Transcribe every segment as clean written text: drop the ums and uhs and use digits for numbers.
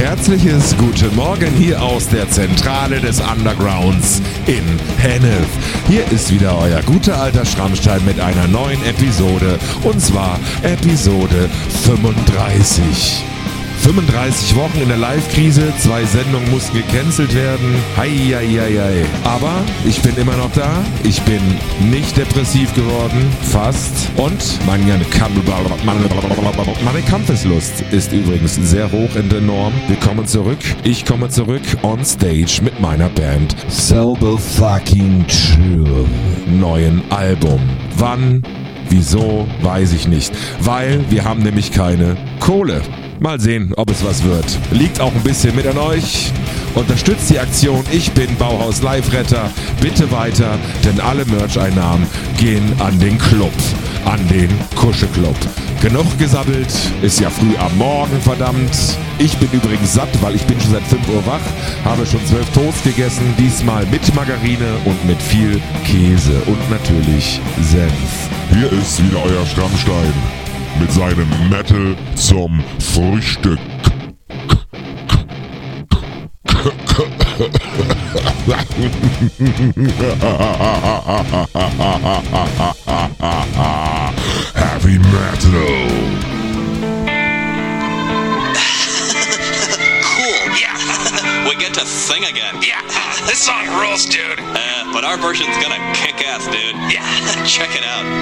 herzliches Guten Morgen hier aus der Zentrale des Undergrounds in Hennef. Hier ist wieder euer guter alter Schrammstein mit einer neuen Episode, und zwar Episode 35. 35 Wochen in der Live-Krise, 2 Sendungen mussten gecancelt werden. Heieieiei. Aber ich bin immer noch da. Ich bin nicht depressiv geworden. Fast. Und meine Kampfeslust ist übrigens sehr hoch in der Norm. Wir kommen zurück. Ich komme zurück on stage mit meiner Band Selber Fucking True. Neuen Album. Wann? Wieso? Weiß ich nicht. Weil wir haben nämlich keine Kohle. Mal sehen, ob es was wird. Liegt auch ein bisschen mit an euch. Unterstützt die Aktion Ich bin Bauhaus Live-Retter. Bitte weiter, denn alle Merch-Einnahmen gehen an den Club. An den Kuschelclub. Genug gesabbelt, ist ja früh am Morgen, verdammt. Ich bin übrigens satt, weil ich bin schon seit 5 Uhr wach. Habe schon 12 Toast gegessen, diesmal mit Margarine und mit viel Käse und natürlich Senf. Hier ist wieder euer Schrammstein mit seinem Metal zum Frühstück. Heavy Metal. Cool, yeah. We get to sing again. Yeah, this song rules, dude. But our version's gonna kick ass, dude. Yeah. Check it out.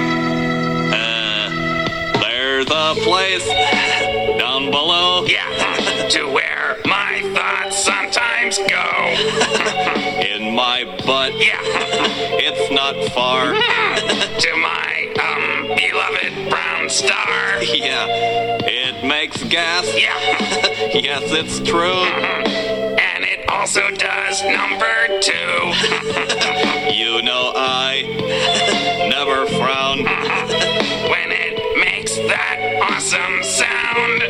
There's a place down below. Yeah, to where my thoughts sometimes go. In my butt. Yeah, It's not far. to my, beloved brown star. Yeah. It makes gas. Yeah, Yes, it's true. and it also does number 2. You know I never frown. When it makes that awesome sound.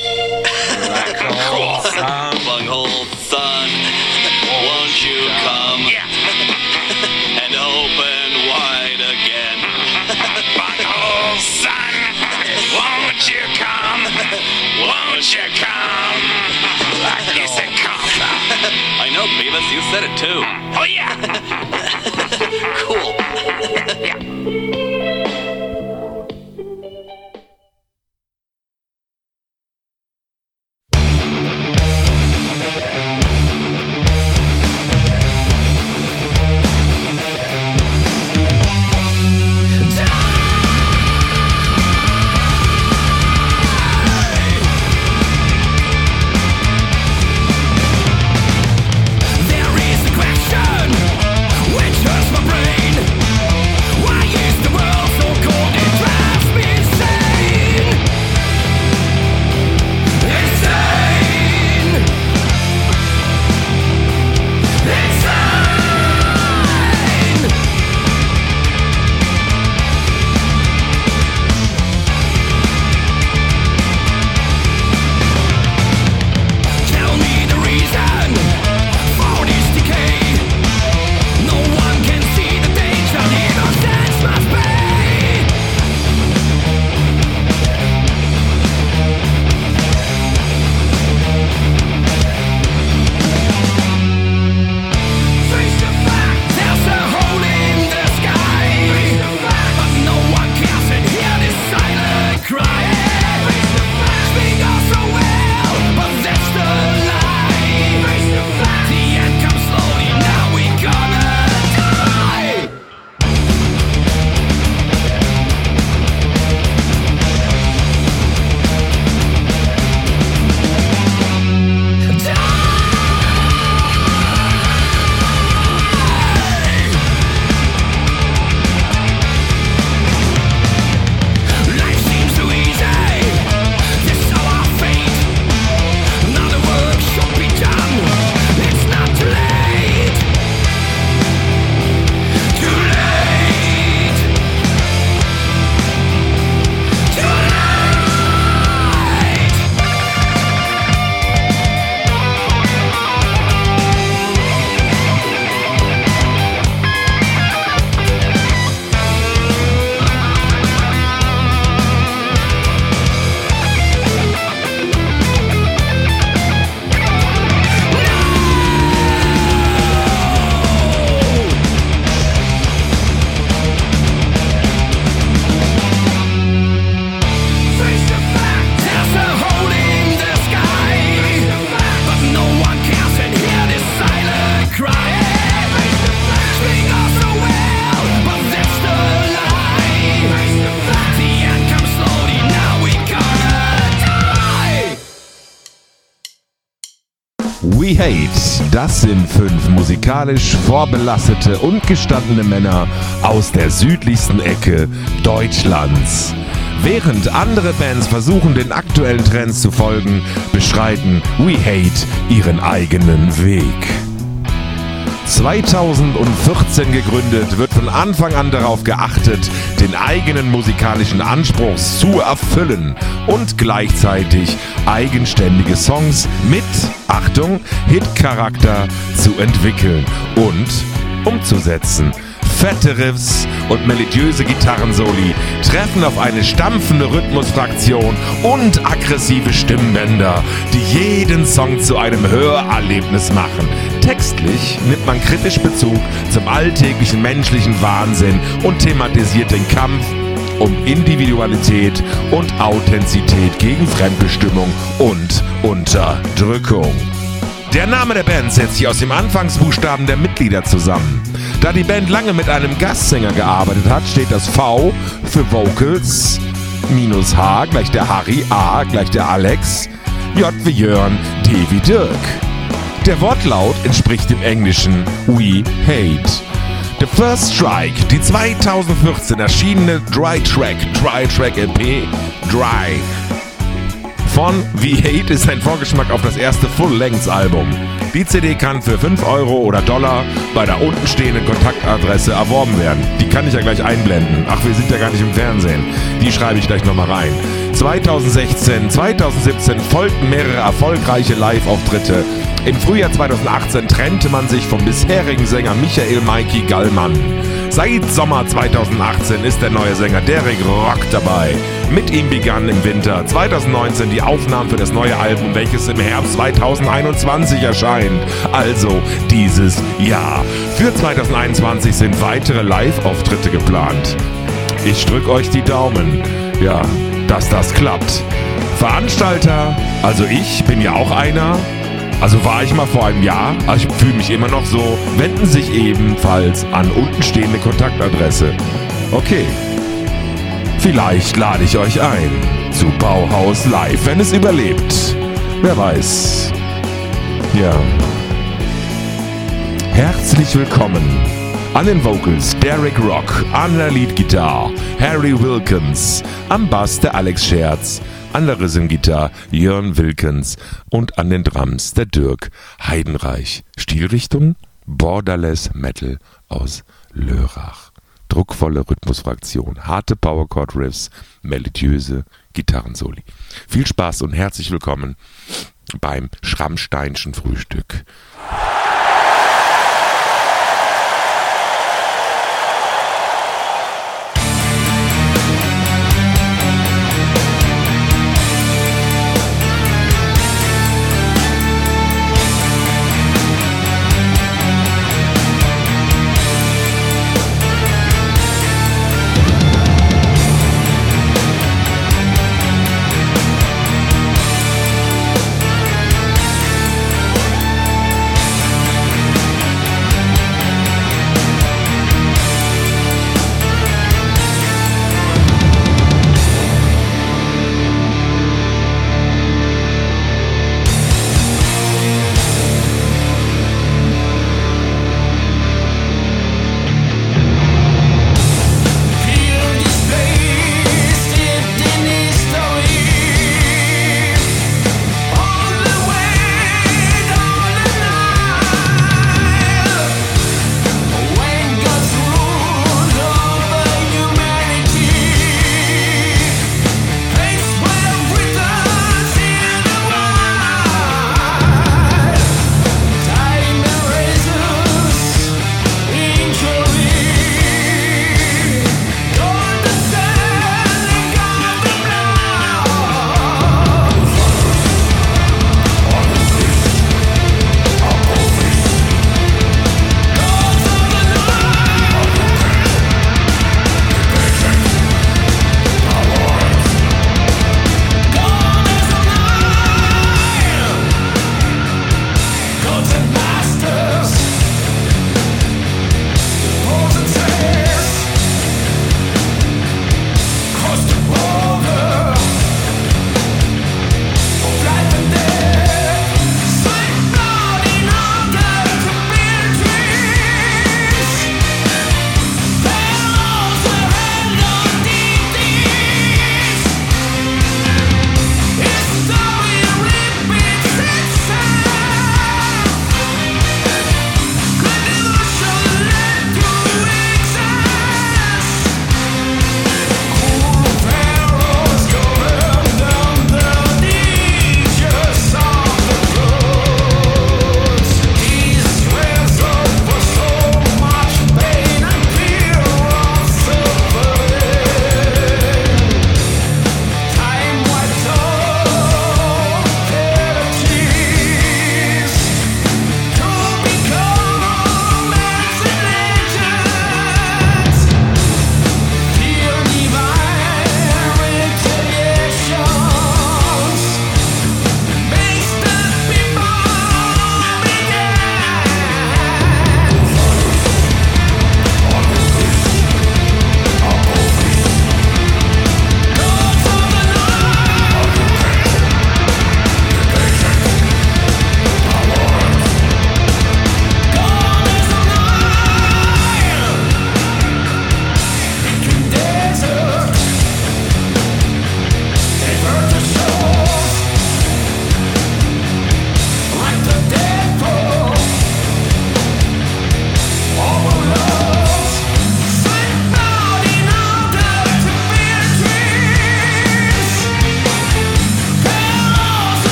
Cool. Bunghole son, won't you come Yeah, and open wide again? bunghole son, won't you come? Won't you come? You said come. I know, Beavis, you said it too. Oh yeah. Cool. Yeah. There is a question We Hate, das sind 5 musikalisch vorbelastete und gestandene Männer aus der südlichsten Ecke Deutschlands. Während andere Bands versuchen, den aktuellen Trends zu folgen, beschreiten We Hate ihren eigenen Weg. 2014 gegründet, wird von Anfang an darauf geachtet, den eigenen musikalischen Anspruch zu erfüllen und gleichzeitig eigenständige Songs mit, Achtung, Hit-Charakter zu entwickeln und umzusetzen. Fette Riffs und melodiöse Gitarrensoli treffen auf eine stampfende Rhythmusfraktion und aggressive Stimmbänder, die jeden Song zu einem Hörerlebnis machen. Textlich nimmt man kritisch Bezug zum alltäglichen menschlichen Wahnsinn und thematisiert den Kampf um Individualität und Authentizität gegen Fremdbestimmung und Unterdrückung. Der Name der Band setzt sich aus dem Anfangsbuchstaben der Mitglieder zusammen. Da die Band lange mit einem Gastsänger gearbeitet hat, steht das V für Vocals, minus H gleich der Harry, A gleich der Alex, J wie Jörn, D wie Dirk. Der Wortlaut entspricht dem Englischen We Hate. The First Strike, die 2014 erschienene Dry Track LP, Dry von We Hate ist ein Vorgeschmack auf das erste Full-Length-Album. Die CD kann für 5 Euro oder Dollar bei der unten stehenden Kontaktadresse erworben werden. Die kann ich ja gleich einblenden. Ach, wir sind ja gar nicht im Fernsehen. Die schreibe ich gleich nochmal rein. 2016, 2017 folgten mehrere erfolgreiche Live-Auftritte. Im Frühjahr 2018 trennte man sich vom bisherigen Sänger Michael Mikey Gallmann. Seit Sommer 2018 ist der neue Sänger Derek Rock dabei. Mit ihm begann im Winter 2019 die Aufnahmen für das neue Album, welches im Herbst 2021 erscheint. Also dieses Jahr. Für 2021 sind weitere Live-Auftritte geplant. Ich drück euch die Daumen, ja, dass das klappt. Veranstalter, also ich bin ja auch einer. Also war ich mal vor einem Jahr, aber ich fühle mich immer noch so, wenden sich ebenfalls an untenstehende Kontaktadresse. Okay, vielleicht lade ich euch ein zu Bauhaus Live, wenn es überlebt. Wer weiß. Ja. Herzlich willkommen an den Vocals Derek Rock, an der Leadgitarre Harry Wilkins, am Bass der Alex Scherz, an der Rhythm-Gitarre Jörn Wilkins und an den Drums der Dirk Heidenreich. Stilrichtung Borderless Metal aus Lörrach. Druckvolle Rhythmusfraktion, harte Powerchord-Riffs, melodiöse Gitarrensoli. Viel Spaß und herzlich willkommen beim Schrammsteinschen Frühstück.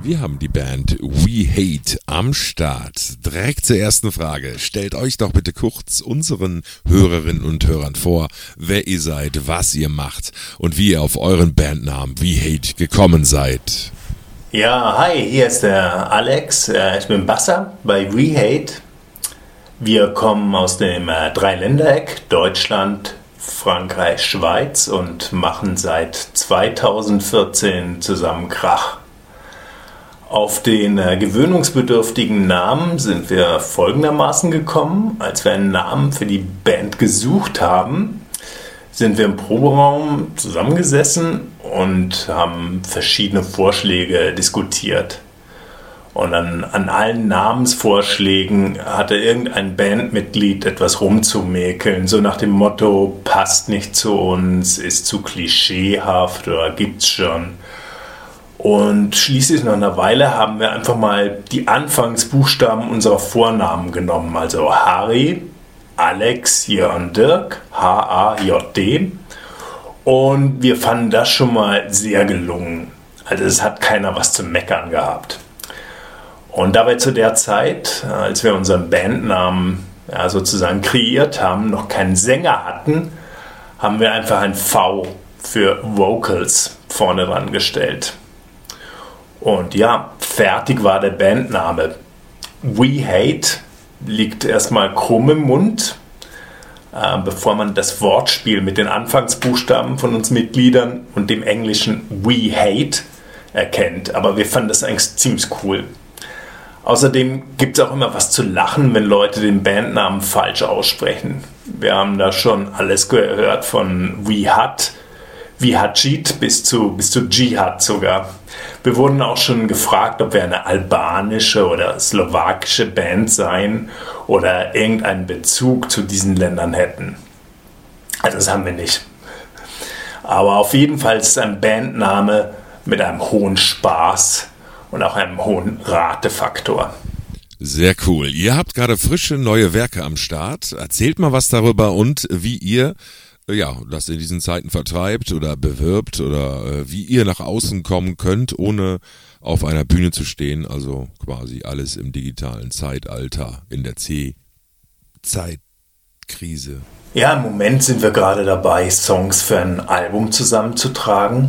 Wir haben die Band We Hate am Start. Direkt zur ersten Frage. Stellt euch doch bitte kurz unseren Hörerinnen und Hörern vor, wer ihr seid, was ihr macht und wie ihr auf euren Bandnamen We Hate gekommen seid. Ja, hi, hier ist der Alex. Ich bin Basser bei We Hate. Wir kommen aus dem Dreiländereck Deutschland, Frankreich, Schweiz und machen seit 2014 zusammen Krach. Auf den gewöhnungsbedürftigen Namen sind wir folgendermaßen gekommen. Als wir einen Namen für die Band gesucht haben, sind wir im Proberaum zusammengesessen und haben verschiedene Vorschläge diskutiert. Und an allen Namensvorschlägen hatte irgendein Bandmitglied etwas rumzumäkeln, so nach dem Motto, passt nicht zu uns, ist zu klischeehaft oder gibt's schon. Und schließlich nach einer Weile haben wir einfach mal die Anfangsbuchstaben unserer Vornamen genommen, also Harry, Alex, Jörn, Dirk, H-A-J-D. Und wir fanden das schon mal sehr gelungen. Also es hat keiner was zu meckern gehabt. Und dabei zu der Zeit, als wir unseren Bandnamen sozusagen kreiert haben, noch keinen Sänger hatten, haben wir einfach ein V für Vocals vorne dran gestellt. Und ja, fertig war der Bandname. We Hate liegt erstmal krumm im Mund, bevor man das Wortspiel mit den Anfangsbuchstaben von uns Mitgliedern und dem englischen We Hate erkennt. Aber wir fanden das eigentlich ziemlich cool. Außerdem gibt es auch immer was zu lachen, wenn Leute den Bandnamen falsch aussprechen. Wir haben da schon alles gehört, von We Hat, wie Hajid bis zu Dschihad sogar. Wir wurden auch schon gefragt, ob wir eine albanische oder slowakische Band seien oder irgendeinen Bezug zu diesen Ländern hätten. Also das haben wir nicht. Aber auf jeden Fall ist es ein Bandname mit einem hohen Spaß und auch einem hohen Ratefaktor. Sehr cool. Ihr habt gerade frische neue Werke am Start. Erzählt mal was darüber und wie ihr das in diesen Zeiten vertreibt oder bewirbt oder wie ihr nach außen kommen könnt, ohne auf einer Bühne zu stehen. Also quasi alles im digitalen Zeitalter, in der C-Zeitkrise. Ja, im Moment sind wir gerade dabei, Songs für ein Album zusammenzutragen.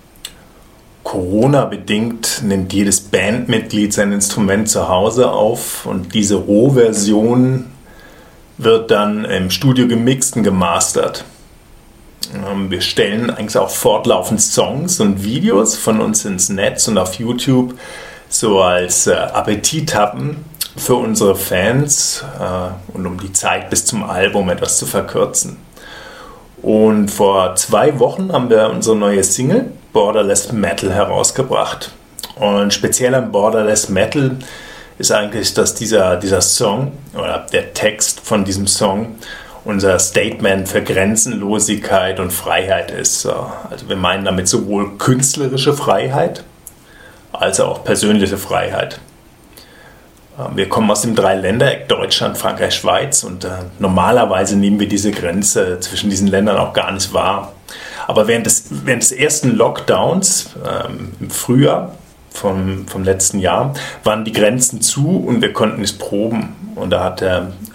Corona-bedingt nimmt jedes Bandmitglied sein Instrument zu Hause auf und diese Rohversion wird dann im Studio gemixt und gemastert. Wir stellen eigentlich auch fortlaufend Songs und Videos von uns ins Netz und auf YouTube so als Appetithappen für unsere Fans und um die Zeit bis zum Album etwas zu verkürzen. Und vor 2 Wochen haben wir unsere neue Single Borderless Metal herausgebracht. Und speziell an Borderless Metal ist eigentlich, dass dieser Song oder der Text von diesem Song unser Statement für Grenzenlosigkeit und Freiheit ist. Also wir meinen damit sowohl künstlerische Freiheit als auch persönliche Freiheit. Wir kommen aus dem Dreiländereck Deutschland, Frankreich, Schweiz und normalerweise nehmen wir diese Grenze zwischen diesen Ländern auch gar nicht wahr. Aber während des ersten Lockdowns im Frühjahr vom letzten Jahr waren die Grenzen zu und wir konnten nicht proben. Und da hat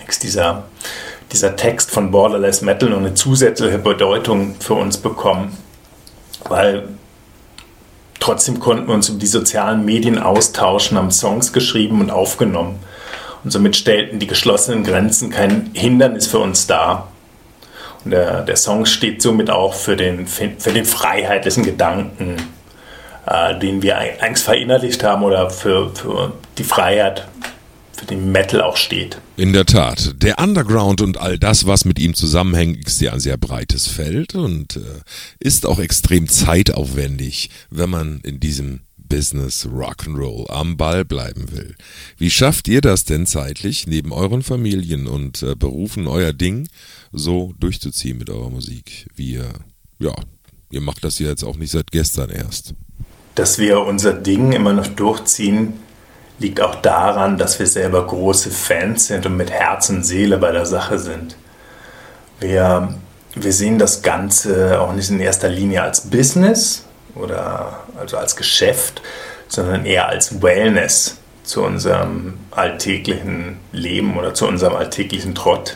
dieser Text von Borderless Metal noch eine zusätzliche Bedeutung für uns bekommen, weil trotzdem konnten wir uns über die sozialen Medien austauschen, haben Songs geschrieben und aufgenommen und somit stellten die geschlossenen Grenzen kein Hindernis für uns dar. Und der Song steht somit auch für den freiheitlichen Gedanken, den wir eigentlich verinnerlicht haben oder für die Freiheit, für den Metal auch steht. In der Tat, der Underground und all das, was mit ihm zusammenhängt, ist ja ein sehr breites Feld und ist auch extrem zeitaufwendig, wenn man in diesem Business Rock'n'Roll am Ball bleiben will. Wie schafft ihr das denn zeitlich, neben euren Familien und Berufen euer Ding so durchzuziehen mit eurer Musik? Ihr macht das ja jetzt auch nicht seit gestern erst. Dass wir unser Ding immer noch durchziehen, liegt auch daran, dass wir selber große Fans sind und mit Herz und Seele bei der Sache sind. Wir sehen das Ganze auch nicht in erster Linie als Business oder also als Geschäft, sondern eher als Wellness zu unserem alltäglichen Leben oder zu unserem alltäglichen Trott.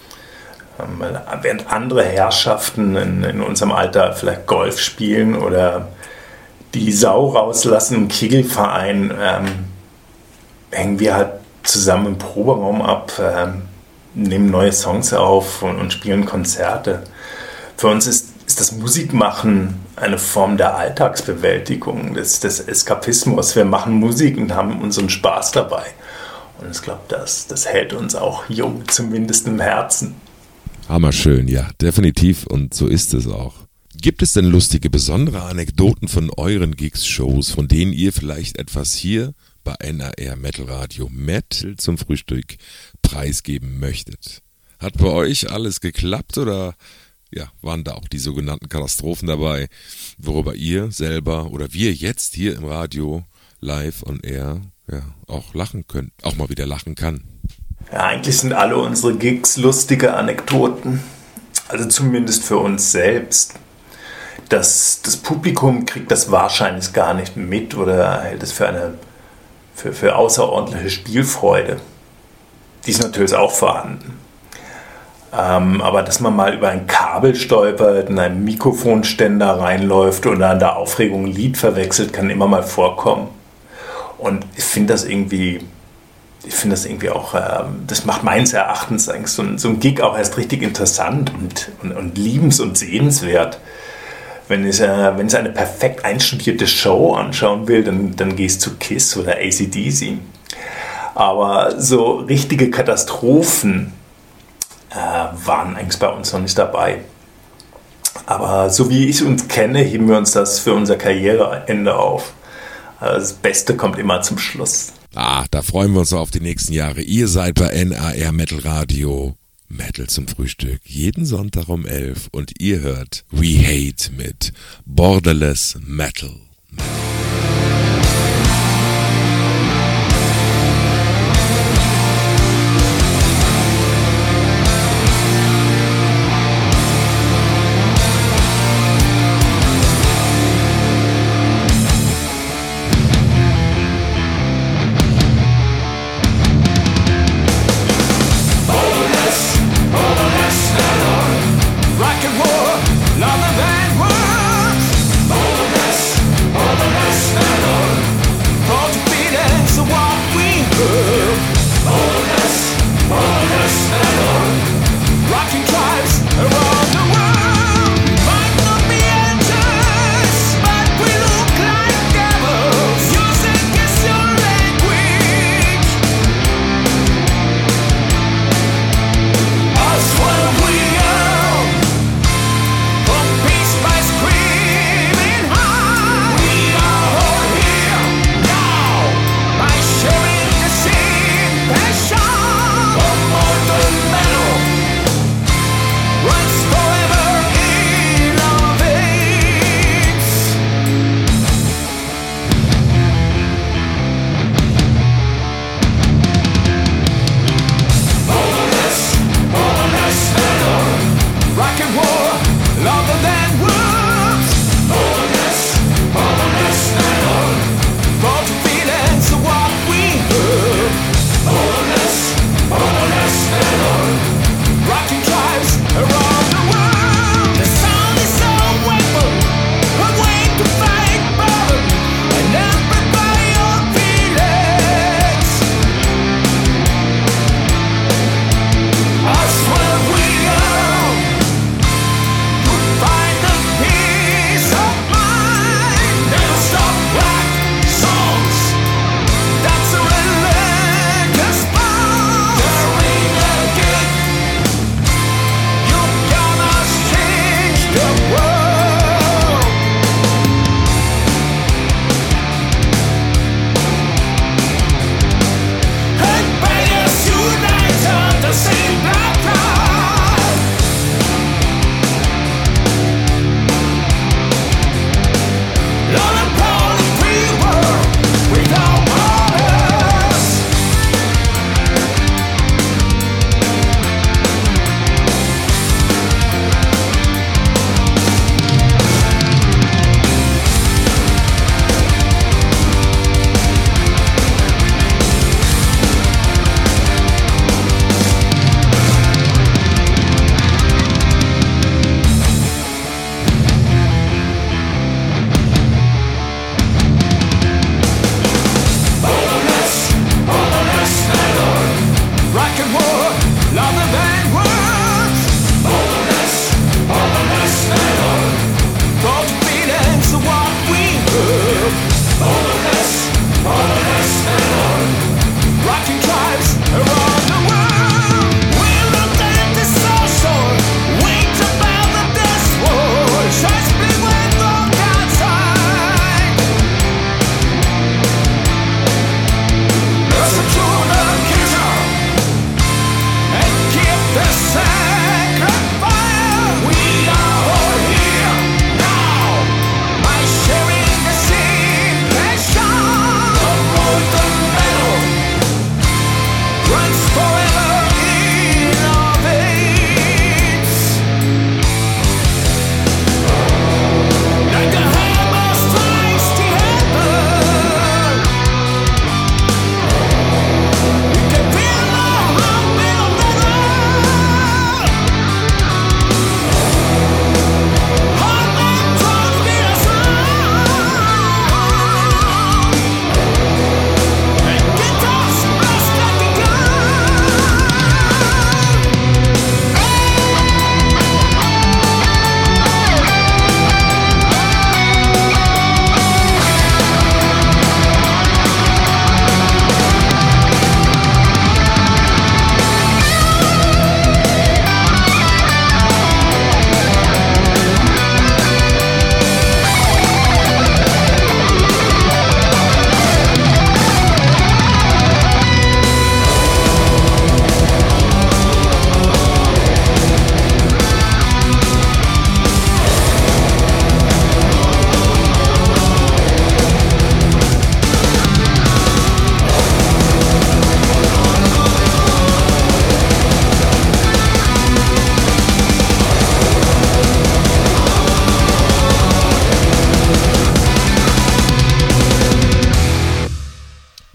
Weil während andere Herrschaften in unserem Alter vielleicht Golf spielen oder die Sau rauslassen im Kegelverein, hängen wir halt zusammen im Proberaum ab, nehmen neue Songs auf und spielen Konzerte. Für uns ist das Musikmachen eine Form der Alltagsbewältigung, des Eskapismus. Wir machen Musik und haben unseren Spaß dabei. Und ich glaube, das hält uns auch jung, zumindest im Herzen. Hammerschön, ja, definitiv. Und so ist es auch. Gibt es denn lustige, besondere Anekdoten von euren Gigs-Shows, von denen ihr vielleicht etwas hier bei NAR Metal Radio Metal zum Frühstück preisgeben möchtet? Hat bei euch alles geklappt oder ja, waren da auch die sogenannten Katastrophen dabei, worüber ihr selber oder wir jetzt hier im Radio live on air ja auch lachen können, auch mal wieder lachen kann? Ja, eigentlich sind alle unsere Gigs lustige Anekdoten. Also zumindest für uns selbst. Das Publikum kriegt das wahrscheinlich gar nicht mit oder hält es für außerordentliche Spielfreude. Die ist natürlich auch vorhanden. Aber dass man mal über ein Kabel stolpert, in einen Mikrofonständer reinläuft oder an der Aufregung ein Lied verwechselt, kann immer mal vorkommen. Und ich finde das irgendwie auch, das macht meines Erachtens eigentlich so ein Gig auch erst richtig interessant und liebens- und sehenswert. Wenn ich eine perfekt einstudierte Show anschauen will, dann gehst du zu KISS oder AC/DC. Aber so richtige Katastrophen waren eigentlich bei uns noch nicht dabei. Aber so wie ich uns kenne, heben wir uns das für unser Karriereende auf. Das Beste kommt immer zum Schluss. Da freuen wir uns auf die nächsten Jahre. Ihr seid bei NAR Metal Radio Metal zum Frühstück. Jeden Sonntag um 11 und ihr hört We Hate mit Borderless Metal. Rock and roll, nothing than words.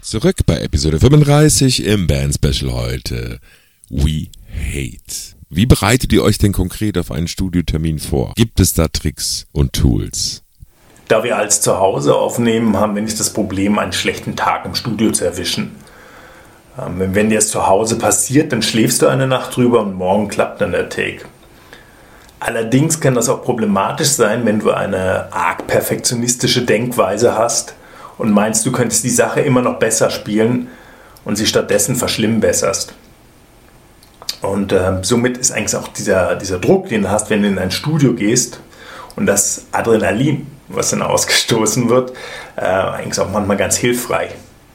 Zurück bei Episode 35 im Band-Special heute. We Hate. Wie bereitet ihr euch denn konkret auf einen Studiotermin vor? Gibt es da Tricks und Tools? Da wir als zu Hause aufnehmen, haben wir nicht das Problem, einen schlechten Tag im Studio zu erwischen. Wenn dir es zu Hause passiert, dann schläfst du eine Nacht drüber und morgen klappt dann der Take. Allerdings kann das auch problematisch sein, wenn du eine arg perfektionistische Denkweise hast und meinst, du könntest die Sache immer noch besser spielen und sie stattdessen verschlimmbesserst. Und somit ist eigentlich auch dieser Druck, den du hast, wenn du in ein Studio gehst und das Adrenalin, was dann ausgestoßen wird, eigentlich auch manchmal ganz hilfreich.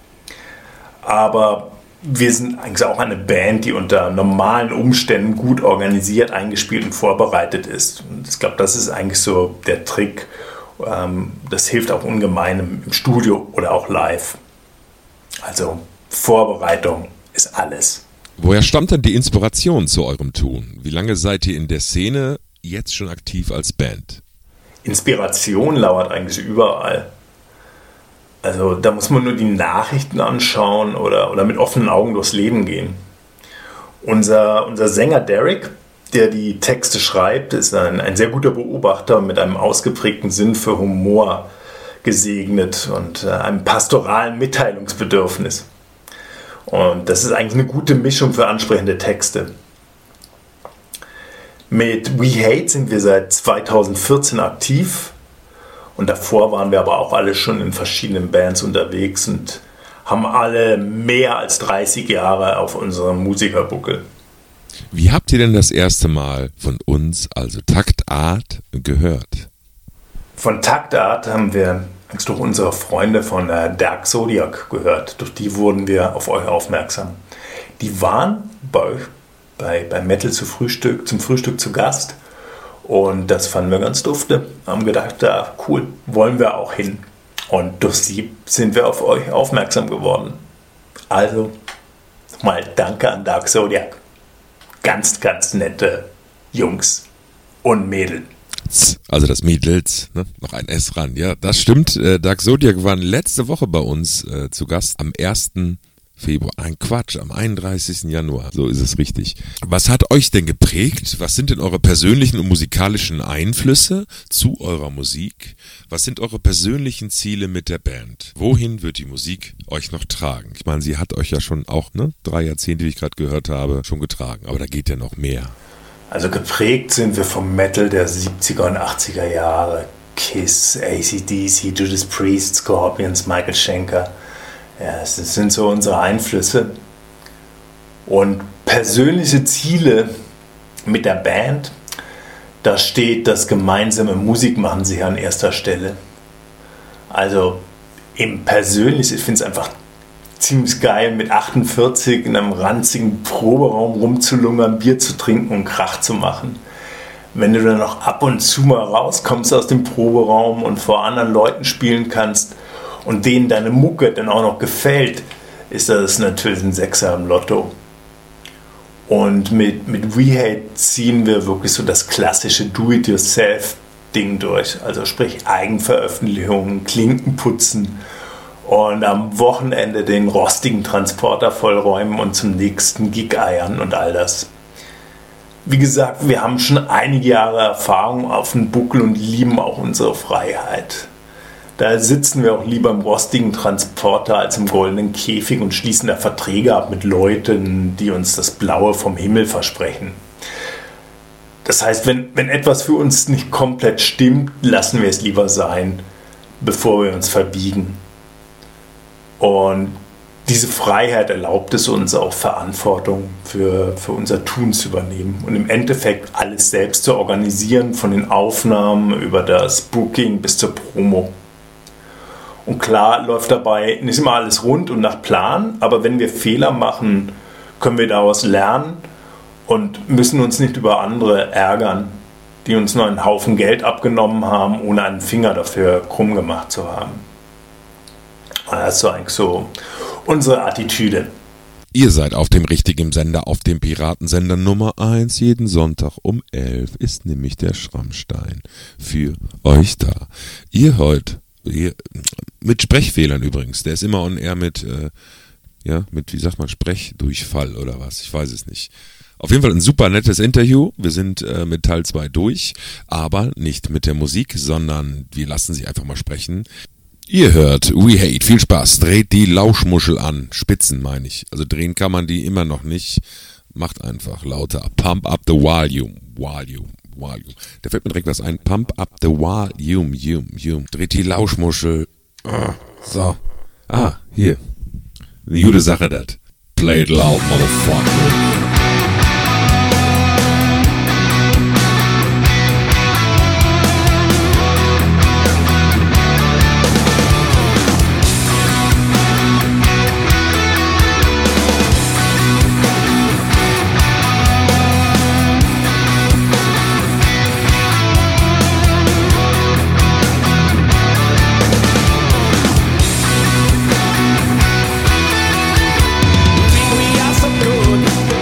Aber wir sind eigentlich auch eine Band, die unter normalen Umständen gut organisiert, eingespielt und vorbereitet ist. Und ich glaube, das ist eigentlich so der Trick. Das hilft auch ungemein im Studio oder auch live. Also Vorbereitung ist alles. Woher stammt denn die Inspiration zu eurem Tun? Wie lange seid ihr in der Szene jetzt schon aktiv als Band? Inspiration lauert eigentlich überall. Also da muss man nur die Nachrichten anschauen oder mit offenen Augen durchs Leben gehen. Unser Sänger Derek, der die Texte schreibt, ist ein sehr guter Beobachter mit einem ausgeprägten Sinn für Humor gesegnet und einem pastoralen Mitteilungsbedürfnis. Und das ist eigentlich eine gute Mischung für ansprechende Texte. Mit We Hate sind wir seit 2014 aktiv und davor waren wir aber auch alle schon in verschiedenen Bands unterwegs und haben alle mehr als 30 Jahre auf unserem Musikerbuckel. Wie habt ihr denn das erste Mal von uns, also Taktart, gehört? Von Taktart haben wir durch unsere Freunde von Dark Zodiac gehört. Durch die wurden wir auf euch aufmerksam. Die waren bei euch bei Metal zum Frühstück zu Gast und das fanden wir ganz dufte. Haben gedacht, ja, cool, wollen wir auch hin. Und durch sie sind wir auf euch aufmerksam geworden. Also mal danke an Dark Zodiac. Ganz, ganz nette Jungs und Mädels. Also das Mädels, ne? Noch ein S ran. Ja, das stimmt. Dark Zodiac waren letzte Woche bei uns zu Gast am 1. Februar. Ein Quatsch, am 31. Januar. So ist es richtig. Was hat euch denn geprägt? Was sind denn eure persönlichen und musikalischen Einflüsse zu eurer Musik? Was sind eure persönlichen Ziele mit der Band? Wohin wird die Musik euch noch tragen? Ich meine, sie hat euch ja schon auch, 3 Jahrzehnte, wie ich gerade gehört habe, schon getragen. Aber da geht ja noch mehr. Also geprägt sind wir vom Metal der 70er und 80er Jahre. Kiss, AC/DC, Judas Priest, Scorpions, Michael Schenker. Ja, das sind so unsere Einflüsse. Und persönliche Ziele mit der Band, da steht das gemeinsame Musikmachen sicher an erster Stelle. Also im Persönlichen, ich finde es einfach ziemlich geil, mit 48 in einem ranzigen Proberaum rumzulungern, Bier zu trinken und Krach zu machen. Wenn du dann noch ab und zu mal rauskommst aus dem Proberaum und vor anderen Leuten spielen kannst und denen deine Mucke dann auch noch gefällt, ist das natürlich ein Sechser im Lotto. Und mit We Hate ziehen wir wirklich so das klassische Do-it-yourself-Ding durch. Also sprich Eigenveröffentlichungen, Klinken putzen und am Wochenende den rostigen Transporter vollräumen und zum nächsten Gig eiern und all das. Wie gesagt, wir haben schon einige Jahre Erfahrung auf dem Buckel und lieben auch unsere Freiheit. Da sitzen wir auch lieber im rostigen Transporter als im goldenen Käfig und schließen da Verträge ab mit Leuten, die uns das Blaue vom Himmel versprechen. Das heißt, wenn etwas für uns nicht komplett stimmt, lassen wir es lieber sein, bevor wir uns verbiegen. Und diese Freiheit erlaubt es uns auch, Verantwortung für unser Tun zu übernehmen und im Endeffekt alles selbst zu organisieren, von den Aufnahmen über das Booking bis zur Promo. Und klar läuft dabei nicht immer alles rund und nach Plan, aber wenn wir Fehler machen, können wir daraus lernen und müssen uns nicht über andere ärgern, die uns nur einen Haufen Geld abgenommen haben, ohne einen Finger dafür krumm gemacht zu haben. Das ist so eigentlich so unsere Attitüde. Ihr seid auf dem richtigen Sender, auf dem Piratensender Nummer 1. Jeden Sonntag um 11 ist nämlich der Schrammstein für euch da. Ihr hört hier, mit Sprechfehlern übrigens. Der ist immer on air mit, wie sagt man, Sprechdurchfall oder was, ich weiß es nicht. Auf jeden Fall ein super nettes Interview. Wir sind mit Teil 2 durch, aber nicht mit der Musik, sondern wir lassen sie einfach mal sprechen. Ihr hört We Hate, viel Spaß, dreht die Lauschmuschel an, Spitzen meine ich. Also drehen kann man die immer noch nicht, macht einfach lauter. Pump up the volume. Da fällt mir direkt was ein, pump up the volume, dreht die Lauschmuschel. So, hier. Eine gute Sache, das. Play it loud, motherfucker. We are so good.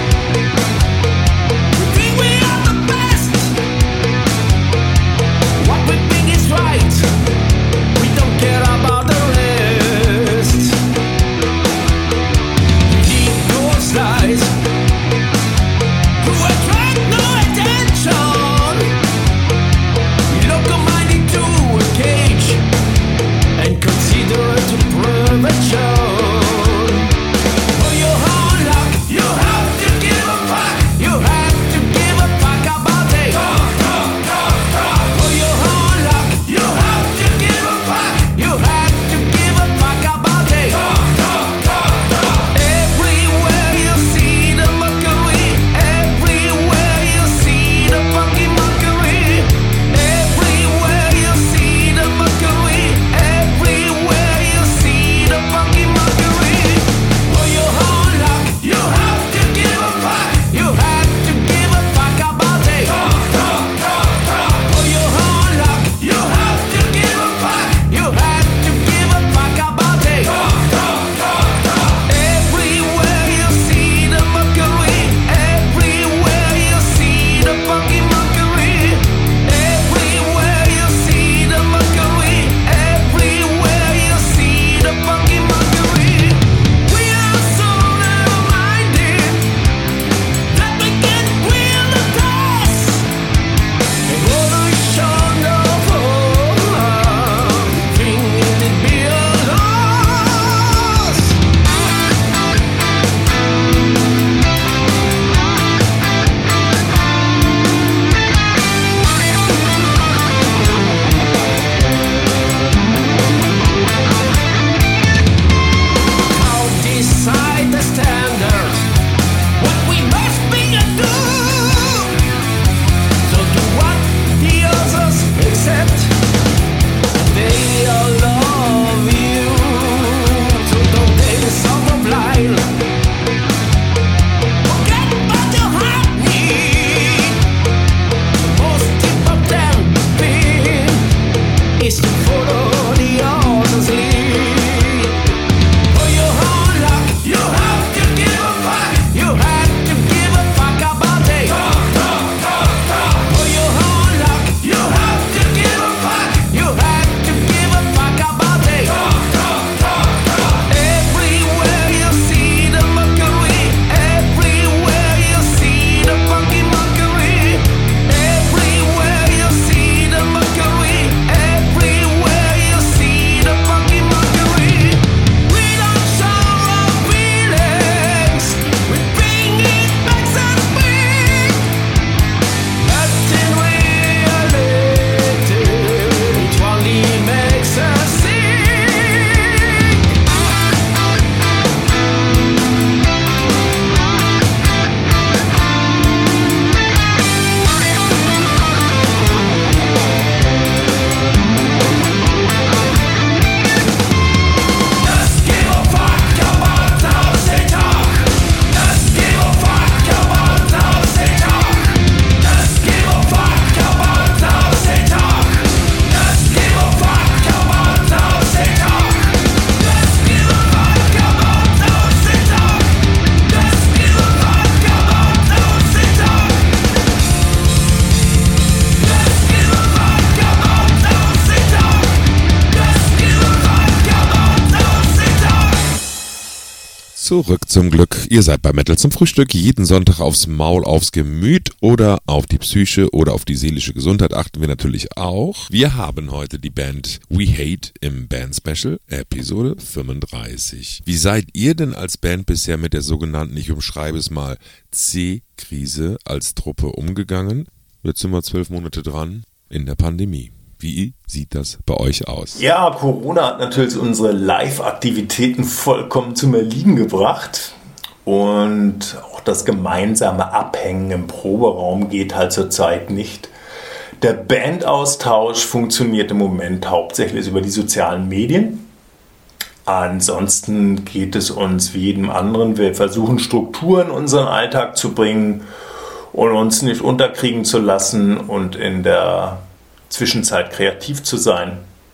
Zurück zum Glück. Ihr seid bei Metal zum Frühstück. Jeden Sonntag aufs Maul, aufs Gemüt oder auf die Psyche oder auf die seelische Gesundheit achten wir natürlich auch. Wir haben heute die Band We Hate im Band Special, Episode 35. Wie seid ihr denn als Band bisher mit der sogenannten, ich umschreibe es mal, C-Krise als Truppe umgegangen? Jetzt sind wir 12 Monate dran in der Pandemie. Wie sieht das bei euch aus? Ja, Corona hat natürlich unsere Live-Aktivitäten vollkommen zum Erliegen gebracht. Und auch das gemeinsame Abhängen im Proberaum geht halt zurzeit nicht. Der Bandaustausch funktioniert im Moment hauptsächlich über die sozialen Medien. Ansonsten geht es uns wie jedem anderen. Wir versuchen Strukturen in unseren Alltag zu bringen und uns nicht unterkriegen zu lassen und in der Zwischenzeit kreativ zu sein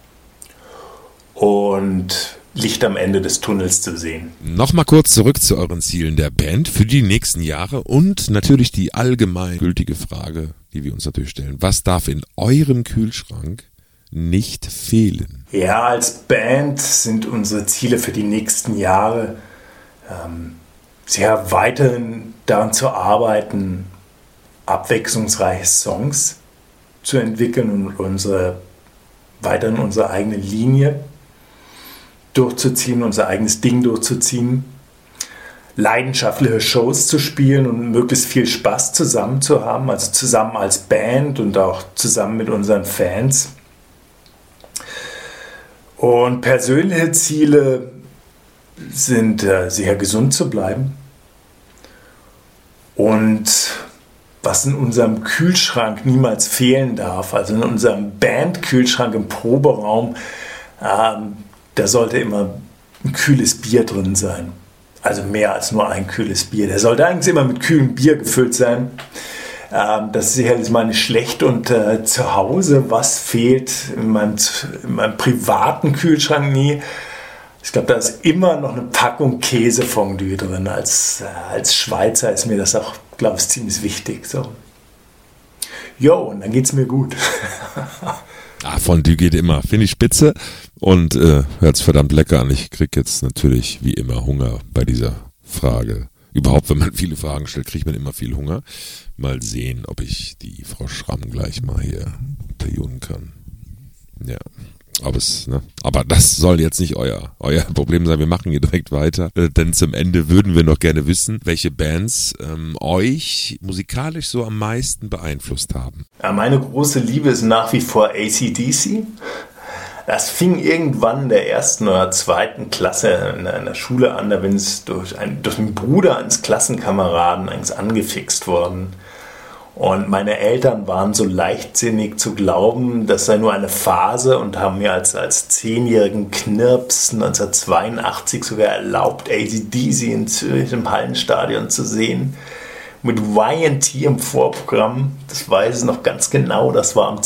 und Licht am Ende des Tunnels zu sehen. Nochmal kurz zurück zu euren Zielen der Band für die nächsten Jahre und natürlich die allgemeingültige Frage, die wir uns natürlich stellen. Was darf in eurem Kühlschrank nicht fehlen? Ja, als Band sind unsere Ziele für die nächsten Jahre sehr weiterhin daran zu arbeiten, abwechslungsreiche Songs zu entwickeln und weiterhin unsere eigene Linie durchzuziehen, unser eigenes Ding durchzuziehen, leidenschaftliche Shows zu spielen und möglichst viel Spaß zusammen zu haben, also zusammen als Band und auch zusammen mit unseren Fans. Und persönliche Ziele sind sicher gesund zu bleiben und was in unserem Kühlschrank niemals fehlen darf, also in unserem Bandkühlschrank im Proberaum, da sollte immer ein kühles Bier drin sein. Also mehr als nur ein kühles Bier. Der sollte eigentlich immer mit kühlem Bier gefüllt sein. Das ist sicherlich mal nicht schlecht. Und zu Hause, was fehlt in meinem privaten Kühlschrank nie? Ich glaube, da ist immer noch eine Packung Käsefondue drin. Als Schweizer ist mir das auch, glaube ich, ziemlich wichtig. So. Jo, und dann geht's mir gut. Fondue geht immer. Finde ich spitze und hört's verdammt lecker an. Ich krieg jetzt natürlich wie immer Hunger bei dieser Frage. Überhaupt, wenn man viele Fragen stellt, kriegt man immer viel Hunger. Mal sehen, ob ich die Frau Schramm gleich mal hier interviewen kann. Ja. Aber das soll jetzt nicht euer Problem sein. Wir machen hier direkt weiter, denn zum Ende würden wir noch gerne wissen, welche Bands euch musikalisch so am meisten beeinflusst haben. Ja, meine große Liebe ist nach wie vor AC/DC. Das fing irgendwann in der 1. oder 2. Klasse in der Schule an, da bin ich durch einen Bruder eines Klassenkameraden eigentlich angefixt worden. Und meine Eltern waren so leichtsinnig zu glauben, das sei nur eine Phase und haben mir als 10-jährigen Knirps 1982 sogar erlaubt, AC/DC in Zürich im Hallenstadion zu sehen. Mit Y&T im Vorprogramm, das weiß ich noch ganz genau, das war am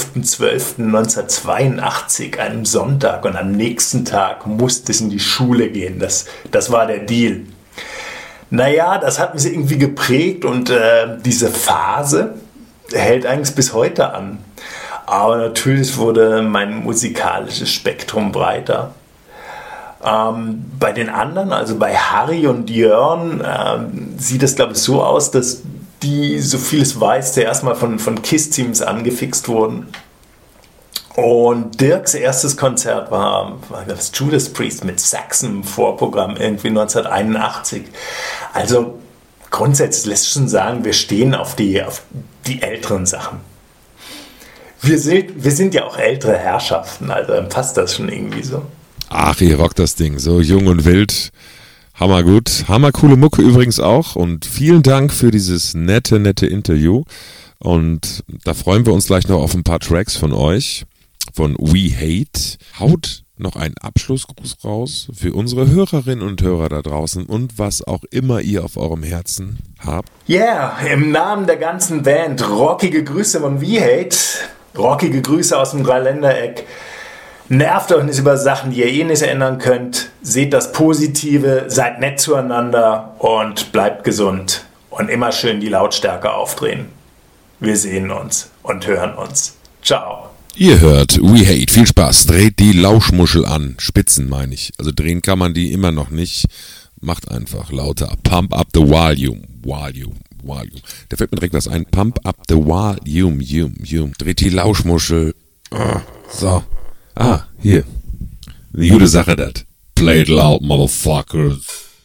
12.12.1982, einem Sonntag. Und am nächsten Tag musste es in die Schule gehen. Das war der Deal. Naja, das hat mich irgendwie geprägt und diese Phase hält eigentlich bis heute an. Aber natürlich wurde mein musikalisches Spektrum breiter. Bei den anderen, also bei Harry und Jörn, sieht es, glaube ich, so aus, dass die, so viel es weiß, zuerst mal von KISS-Teams angefixt wurden. Und Dirks erstes Konzert war das Judas Priest mit Saxon im Vorprogramm, irgendwie 1981. Also grundsätzlich lässt sich schon sagen, wir stehen auf die älteren Sachen. Wir sind ja auch ältere Herrschaften, also dann passt das schon irgendwie so. Ach, ihr rockt das Ding, so jung und wild. Hammergut, hammercoole Mucke übrigens auch und vielen Dank für dieses nette Interview und da freuen wir uns gleich noch auf ein paar Tracks von euch, von We Hate. Haut noch einen Abschlussgruß raus für unsere Hörerinnen und Hörer da draußen und was auch immer ihr auf eurem Herzen habt. Ja, im Namen der ganzen Band rockige Grüße von We Hate, rockige Grüße aus dem Dreiländereck. Nervt euch nicht über Sachen, die ihr eh nicht ändern könnt. Seht das Positive, seid nett zueinander und bleibt gesund. Und immer schön die Lautstärke aufdrehen. Wir sehen uns und hören uns. Ciao. Ihr hört We Hate. Viel Spaß. Dreht die Lauschmuschel an. Spitzen meine ich. Also drehen kann man die immer noch nicht, Macht einfach lauter. Pump up the volume. Da fällt mir direkt was ein. Pump up the volume. Dreht die Lauschmuschel. So. Hier. Eine gute Sache, das. Play it loud, motherfuckers.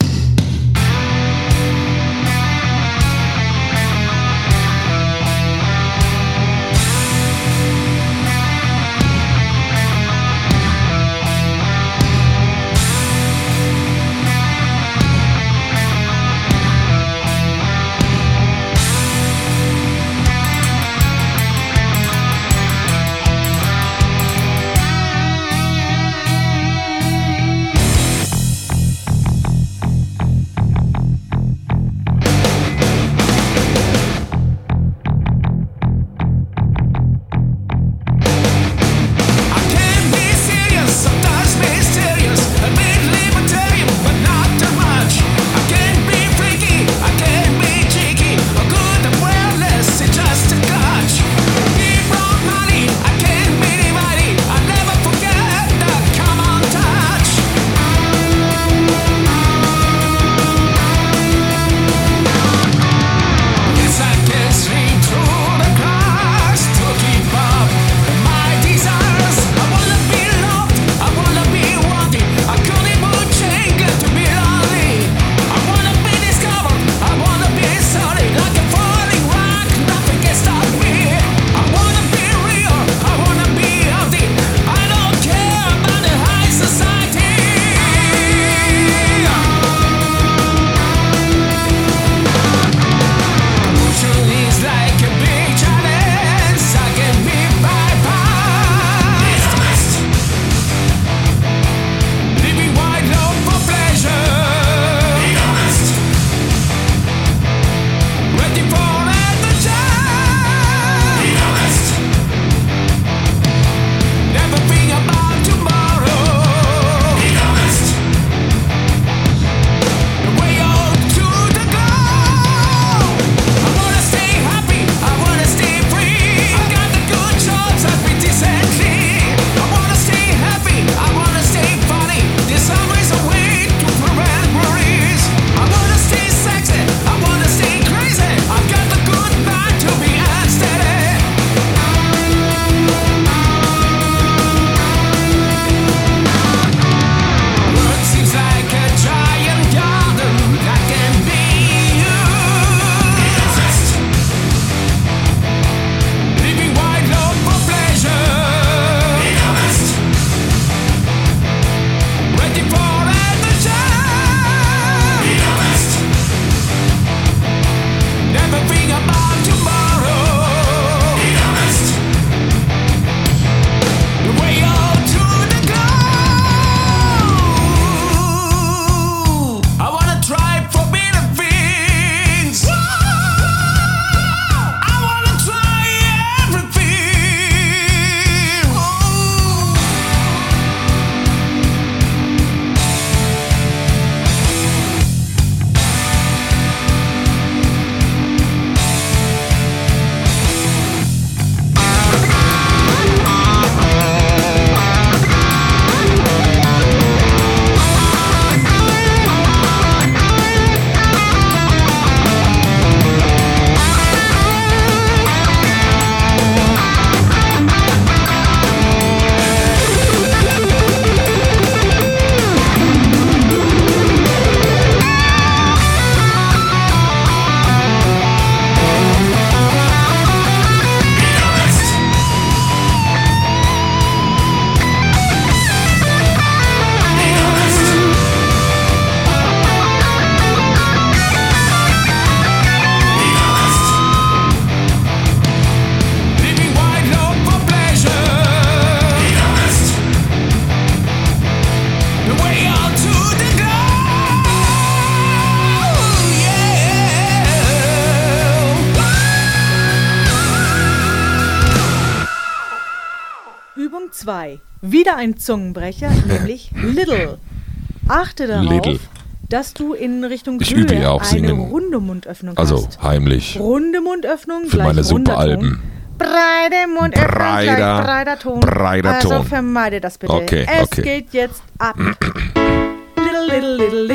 Übung 2. Wieder ein Zungenbrecher, nämlich Little. Achte darauf, Little. dass du in Richtung Ich übe Höhe ja auch eine singen. runde Mundöffnung Also hast. heimlich. Runde Mundöffnung Für gleich meine runder Superalben. Ton. Breite Mundöffnung Breiter, gleich breiter Ton. breiter Also Ton. vermeide das bitte. Okay, es okay. geht jetzt ab. Little, little, little, little, little.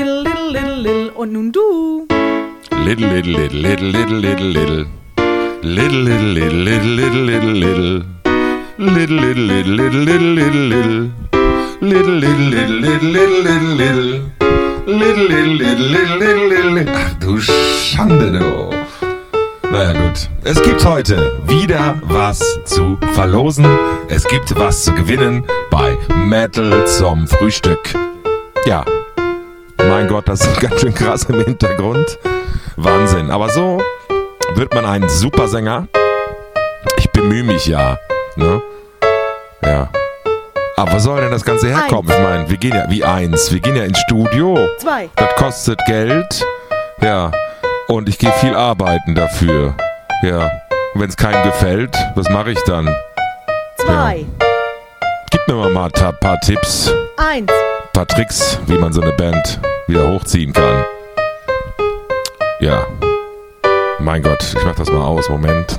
Little, little, little. Und nun du. Little, little, little, little, little, little, little. Little, little, little, little, little, little, little. Little, little, little, little, little, little, little. Little, little, little, little, little, little, little. Little, little, little, little, little, little. Ach du Schande, du. Naja gut, es gibt heute wieder was zu verlosen. Es gibt was zu gewinnen bei Metal zum Frühstück. Ja, mein Gott, das ist ganz schön krass im Hintergrund. Wahnsinn, aber so wird man ein Supersänger. Ich bemühe mich ja, ne? Ja. Aber wo soll denn das Ganze herkommen? Ich meine, wir gehen ja wir gehen ja ins Studio. 2. Das kostet Geld. Ja. Und ich gehe viel arbeiten dafür. Ja. Und wenn es keinem gefällt, was mache ich dann? 2. Gib mir mal ein paar Tipps. 1. Ein paar Tricks, wie man so eine Band wieder hochziehen kann. Ja. Mein Gott, ich mach das mal aus. Moment.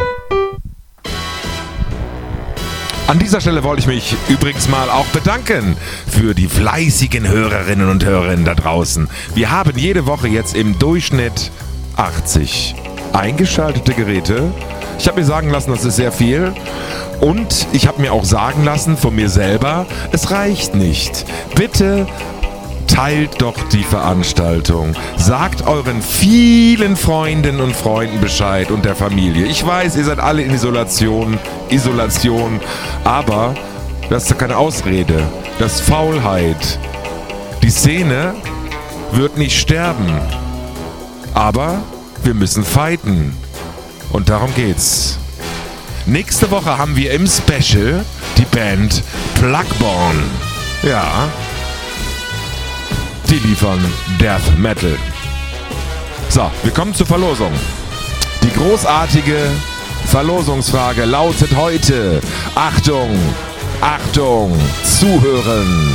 An dieser Stelle wollte ich mich übrigens mal auch bedanken für die fleißigen Hörerinnen und Hörer da draußen. Wir haben jede Woche jetzt im Durchschnitt 80 eingeschaltete Geräte. Ich habe mir sagen lassen, das ist sehr viel. Und ich habe mir auch sagen lassen von mir selber, es reicht nicht. Bitte teilt doch die Veranstaltung. Sagt euren vielen Freundinnen und Freunden Bescheid und der Familie. Ich weiß, ihr seid alle in Isolation, aber das ist doch keine Ausrede. Das ist Faulheit. Die Szene wird nicht sterben. Aber wir müssen fighten. Und darum geht's. Nächste Woche haben wir im Special die Band Plugborn. Ja. Die liefern Death Metal. So, wir kommen zur Verlosung. Die großartige Verlosungsfrage lautet heute: Achtung, Achtung, zuhören.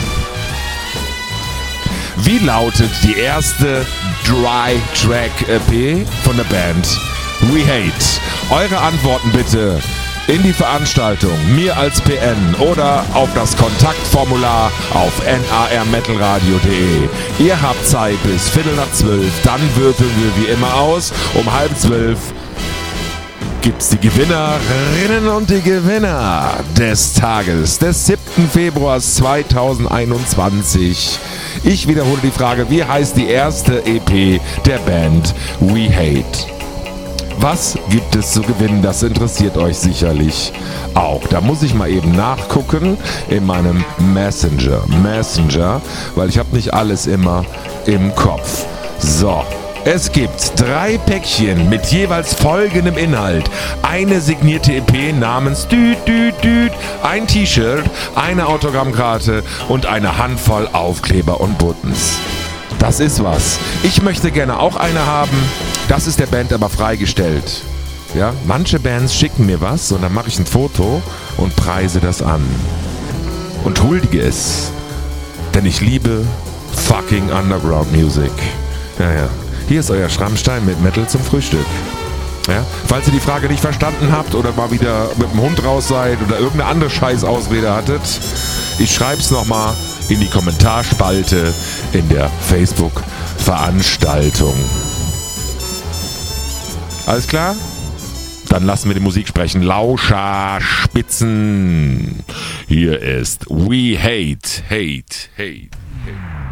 Wie lautet die erste Dry-Track-EP von der Band We Hate? Eure Antworten bitte in die Veranstaltung, mir als PN oder auf das Kontaktformular auf narmetalradio.de. Ihr habt Zeit bis 11:45, dann würfeln wir wie immer aus. Um 11:30 gibt's die Gewinnerinnen und die Gewinner des Tages, des 7. Februars 2021. Ich wiederhole die Frage: Wie heißt die erste EP der Band We Hate? Was gibt es zu gewinnen? Das interessiert euch sicherlich auch. Da muss ich mal eben nachgucken in meinem Messenger, weil ich habe nicht alles immer im Kopf. So, es gibt 3 Päckchen mit jeweils folgendem Inhalt. Eine signierte EP namens Düt, ein T-Shirt, eine Autogrammkarte und eine Handvoll Aufkleber und Buttons. Das ist was. Ich möchte gerne auch eine haben. Das ist der Band aber freigestellt. Ja, manche Bands schicken mir was und dann mache ich ein Foto und preise das an. Und huldige es. Denn ich liebe fucking Underground Music. Ja. Hier ist euer Schrammstein mit Metal zum Frühstück. Ja, falls ihr die Frage nicht verstanden habt oder mal wieder mit dem Hund raus seid oder irgendeine andere Scheißausrede hattet, ich schreib's nochmal in die Kommentarspalte in der Facebook-Veranstaltung. Alles klar? Dann lassen wir die Musik sprechen. Lauscherspitzen. Hier ist We Hate.